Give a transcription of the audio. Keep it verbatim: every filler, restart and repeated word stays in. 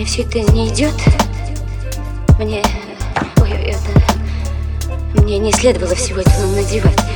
все это не идет. Мне... Ой, это... Мне не следовало всего этого надевать.